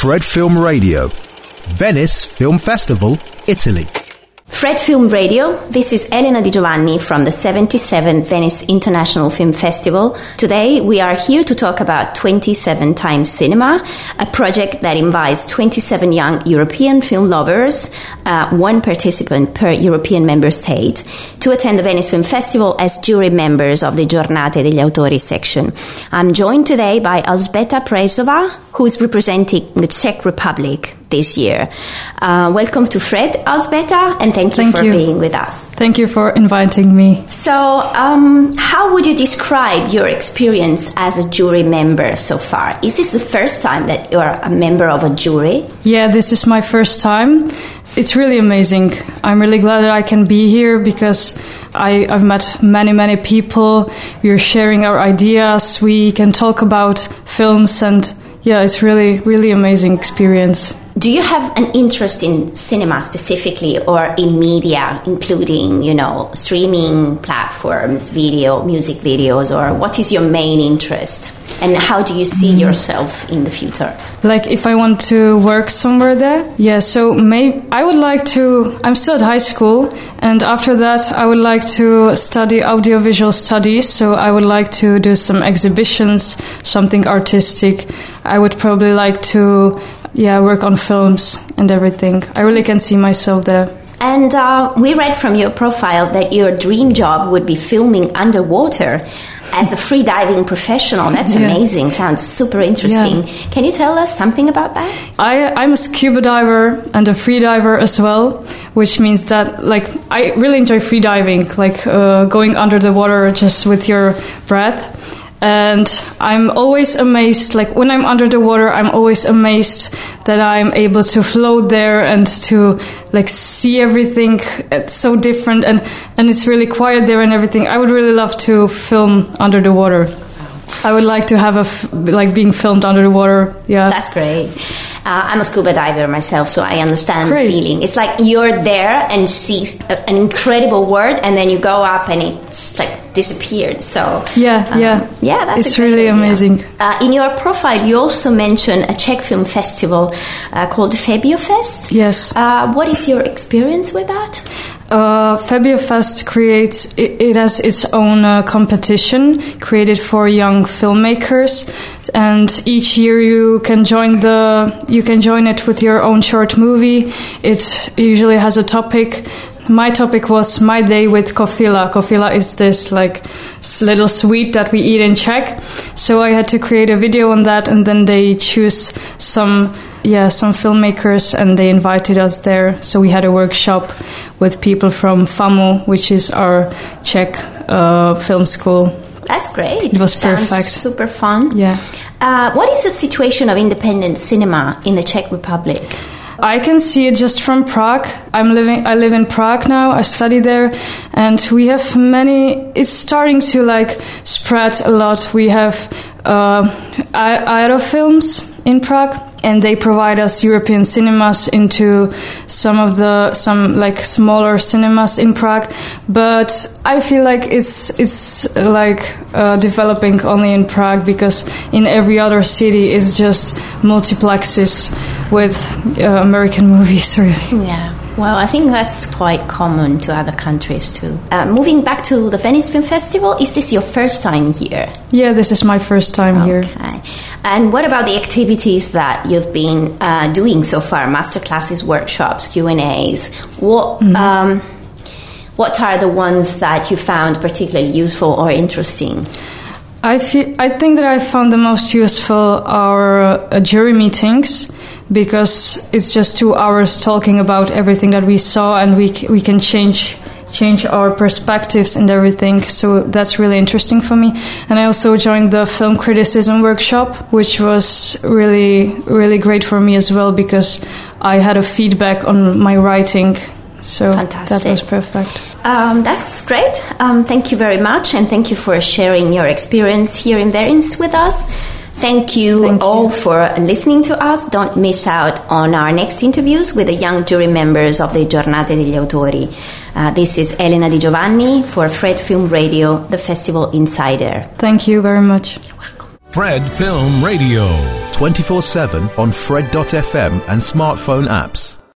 Fred Film Radio, Venice Film Festival, Italy. Fred Film Radio, this is Elena Di Giovanni from the 77th Venice International Film Festival. Today we are here to talk about 27 Times Cinema, a project that invites 27 young European film lovers, one participant per European member state, to attend the Venice Film Festival as jury members of the Giornate degli Autori section. I'm joined today by Alžbeta Prešová, who is representing the Czech Republic this year. Welcome to Fred, Alžbeta, and thank you for being with us. Thank you for inviting me. So, how would you describe your experience as a jury member so far? Is this the first time that you are a member of a jury? Yeah, this is my first time. It's really amazing. I'm really glad that I can be here because I've met many people. We're sharing our ideas. We can talk about films, and yeah, it's really amazing experience. Do you have an interest in cinema specifically, or in media, including, streaming platforms, music videos, or what is your main interest? And how do you see yourself in the future? Like if I want to work somewhere there? Yeah, so I would like to, I'm still at high school, and after that I would like to study audiovisual studies, so I would like to do some exhibitions, something artistic. I would probably like to work on films and everything. I really can see myself there. And we read from your profile that your dream job would be filming underwater as a free diving professional. That's amazing. Sounds super interesting. Yeah. Can you tell us something about that? I'm a scuba diver and a free diver as well, which means that I really enjoy free diving, going under the water just with your breath. And I'm always amazed, when I'm under the water, I'm always amazed that I'm able to float there and to see everything. It's so different, and it's really quiet there and everything. I would really love to film under the water. I would like to have being filmed under the water. Yeah, that's great. I'm a scuba diver myself, so I understand the feeling. It's like you're there and see an incredible world, and then you go up and it's disappeared. So it's really amazing. In your profile, you also mention a Czech film festival called FebioFest. Yes. What is your experience with that? FebioFest it has its own competition created for young filmmakers, and each year you can join it with your own short movie. It usually has a topic. My topic was My Day with Kofila. Kofila is this little sweet that we eat in Czech. So I had to create a video on that, and then they choose some filmmakers, and they invited us there. So we had a workshop with people from FAMU, which is our Czech film school. That's great. It was perfect. Super fun. Yeah. What is the situation of independent cinema in the Czech Republic? I can see it just from Prague. I live in Prague now. I study there, and we have many. It's starting to spread a lot. We have Aero Films in Prague, and they provide us European cinemas into some smaller cinemas in Prague. But I feel like it's developing only in Prague, because in every other city it's just multiplexes with American movies, really. Yeah. Well, I think that's quite common to other countries too. Moving back to the Venice Film Festival, is this your first time here? Yeah, this is my first time here. And what about the activities that you've been doing so far? Masterclasses, workshops, Q&As. What are the ones that you found particularly useful or interesting? I think that I found the most useful are jury meetings, because it's just 2 hours talking about everything that we saw, and we can change our perspectives and everything. So that's really interesting for me. And I also joined the film criticism workshop, which was really great for me as well, because I had a feedback on my writing. So fantastic. That was perfect. That's great. Thank you very much, and thank you for sharing your experience here in Venice with us. Thank you all for listening to us. Don't miss out on our next interviews with the young jury members of the Giornate degli Autori. This is Elena Di Giovanni for Fred Film Radio, the Festival Insider. Thank you very much. You're welcome. Fred Film Radio. 24/7 on Fred.fm and smartphone apps.